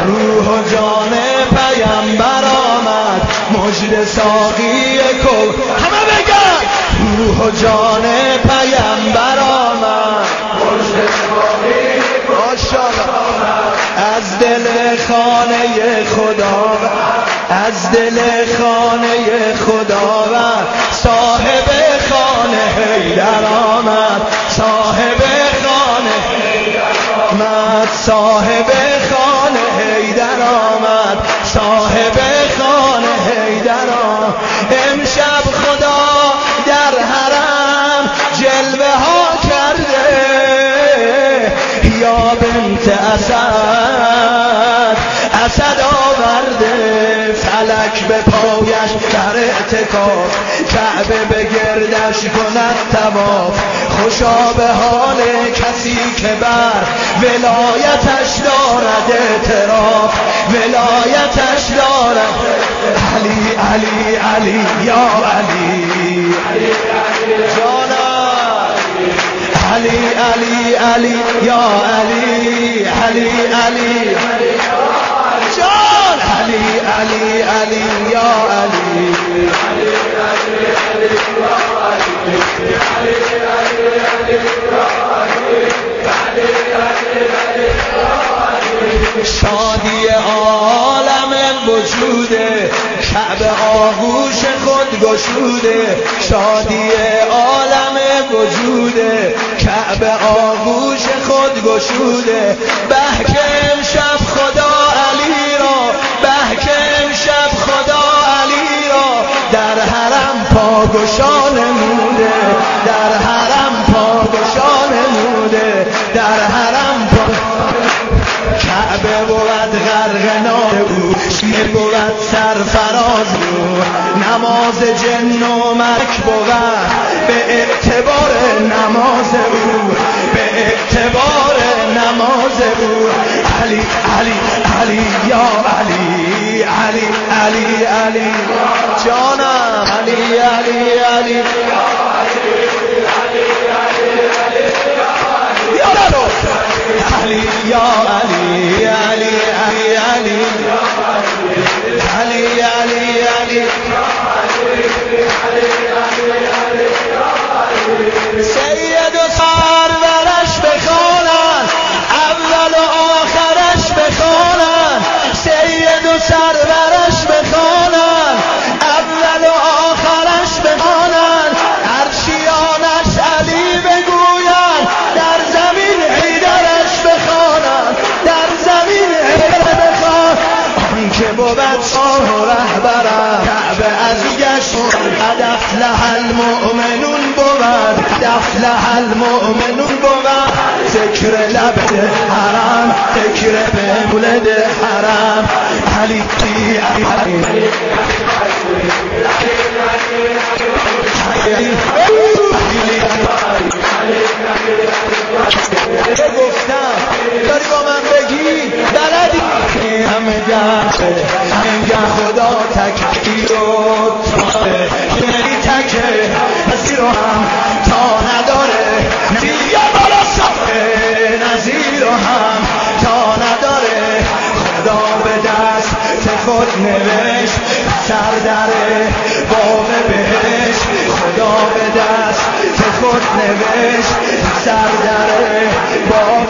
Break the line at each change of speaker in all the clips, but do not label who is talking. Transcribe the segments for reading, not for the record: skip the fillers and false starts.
روح و جان پیامبر آمد مجد ساقی کو همه بگن روح و جان پیامبر آمد مجد ساقی ماشاءالله از دل خانه خدا از دل خانه خدا صاحب خانه حیدر آمد صاحب خانه آمد صاحب خانه حیدر آمد صاحب خانه حیدر آمد امشب خدا در حرم جلوه ها کرده یا بنت اسد آورده فلک به پایش در اعتکاف کعبه به گردش کند طواف خوشا به حال کسی که بر ولایتش دارد اعتراف ولایتش دارد علی علی علی یا علی جانا علی علی علی یا علی علی علی جان علی علی علی یا علی شادی عالم وجوده کعبه آغوش خود گشوده شادی عالم وجوده کعبه آغوش خود گشوده بهک امشب خدا علی را بهک امشب خدا علی را در حرم پاگشا نموده در حرم پاگشا نموده در حرم کعبه بود غرق نار او شیر بود سرفراز او نماز جن و ملک بود به اعتبار نماز او به اعتبار نماز او علی علی علی یا علی علی علی علی جانم علی علی علی علی یا علی علی علی علی علی علی علی سید و سرورش بخوانند اول و آخرش بخوانند سید و سرورش بخوانند اول و آخرش بخوانند عرشیانش علی بگویند در زمین حیدرش بخوانند در زمین حیدر بخوان آنکه بود شاه و رهبرم کعبه از گشت قد افلح المؤمنون بود قد افلح المؤمنون بود ذکر لبد حرم ذکر به مولد حرم علی علی گفتم داری با من بگی بلدی همه گه خدا تکبیر و یعنی تکه نظیر هم تا نداره نظیر یا بالا صفه نظیر هم تا نداره خدا به دست خود نوشت سر در باغ بهشت خدا به دست خود نوشت سر در باغ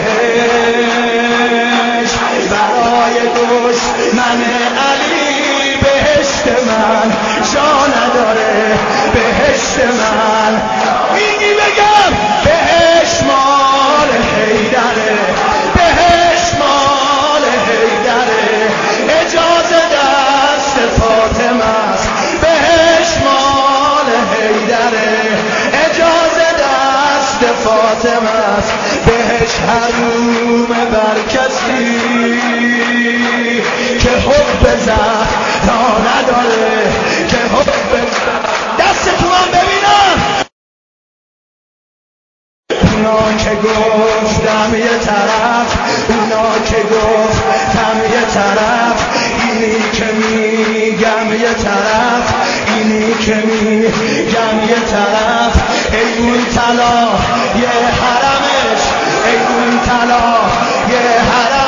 بهشت برای دشمن علی بهشت من جا نداره بهشت من اینی بگم بهشت مال حیدره بهشت مال حیدره اجازه دست فاطمه است بهشت مال حیدره اجازه دست فاطمه است بهشت حروم بر کسی که حب زهرا نداره که حب دست تو من ببینم اونا که گفتم یه طرف اونا که گفتم یه طرف اینی که میگم یه طرف اینی که میگم یه طرف ای اون طلا یه حرمش ای اون طلا یه حرم